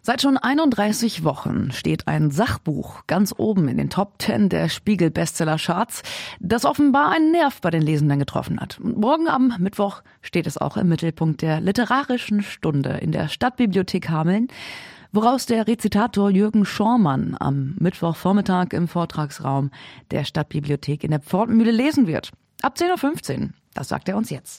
Seit schon 31 Wochen steht ein Sachbuch ganz oben in den Top 10 der Spiegel-Bestseller-Charts, das offenbar einen Nerv bei den Lesenden getroffen hat. Morgen am Mittwoch steht es auch im Mittelpunkt der literarischen Stunde in der Stadtbibliothek Hameln, woraus der Rezitator Jürgen Schormann am Mittwochvormittag im Vortragsraum der Stadtbibliothek in der Pfortmühle lesen wird. Ab 10.15 Uhr, das sagt er uns jetzt.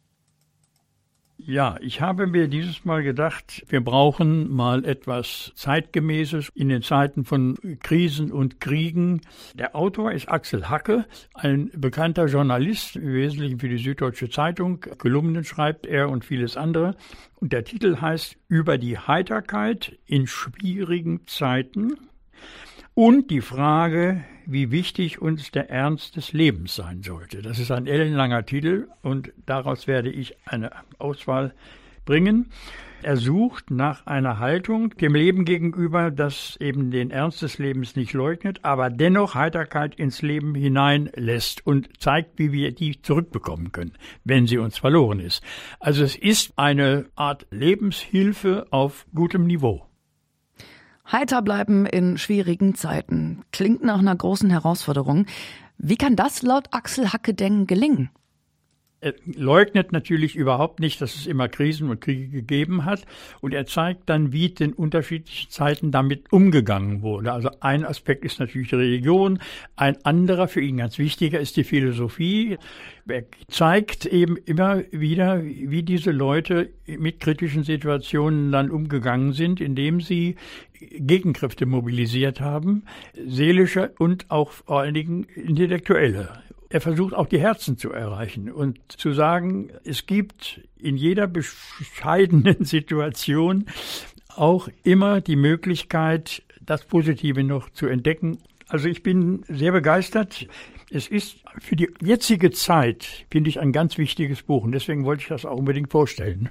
Ja, ich habe mir dieses Mal gedacht, wir brauchen mal etwas Zeitgemäßes in den Zeiten von Krisen und Kriegen. Der Autor ist Axel Hacke, ein bekannter Journalist, im Wesentlichen für die Süddeutsche Zeitung. Kolumnen schreibt er und vieles andere. Und der Titel heißt Über die Heiterkeit in schwierigen Zeiten. Und die Frage, wie wichtig uns der Ernst des Lebens sein sollte. Das ist ein ellenlanger Titel und daraus werde ich eine Auswahl bringen. Er sucht nach einer Haltung dem Leben gegenüber, das eben den Ernst des Lebens nicht leugnet, aber dennoch Heiterkeit ins Leben hineinlässt und zeigt, wie wir die zurückbekommen können, wenn sie uns verloren ist. Also es ist eine Art Lebenshilfe auf gutem Niveau. Heiter bleiben in schwierigen Zeiten. Klingt nach einer großen Herausforderung. Wie kann das laut Axel Hacke denn gelingen? Er leugnet natürlich überhaupt nicht, dass es immer Krisen und Kriege gegeben hat. Und er zeigt dann, wie in unterschiedlichen Zeiten damit umgegangen wurde. Also ein Aspekt ist natürlich die Religion. Ein anderer, für ihn ganz wichtiger, ist die Philosophie. Er zeigt eben immer wieder, wie diese Leute mit kritischen Situationen dann umgegangen sind, indem sie Gegenkräfte mobilisiert haben, seelische und auch vor allen Dingen intellektuelle. Er versucht auch die Herzen zu erreichen und zu sagen, es gibt in jeder bescheidenen Situation auch immer die Möglichkeit, das Positive noch zu entdecken. Also ich bin sehr begeistert. Es ist für die jetzige Zeit, finde ich, ein ganz wichtiges Buch und deswegen wollte ich das auch unbedingt vorstellen.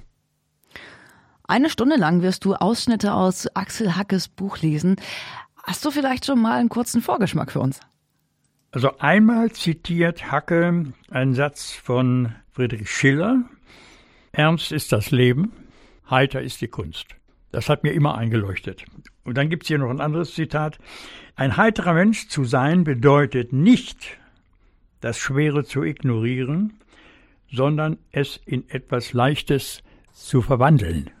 Eine Stunde lang wirst du Ausschnitte aus Axel Hackes Buch lesen. Hast du vielleicht schon mal einen kurzen Vorgeschmack für uns? Also einmal zitiert Hacke einen Satz von Friedrich Schiller. Ernst ist das Leben, heiter ist die Kunst. Das hat mir immer eingeleuchtet. Und dann gibt's hier noch ein anderes Zitat. Ein heiterer Mensch zu sein bedeutet nicht, das Schwere zu ignorieren, sondern es in etwas Leichtes zu verwandeln.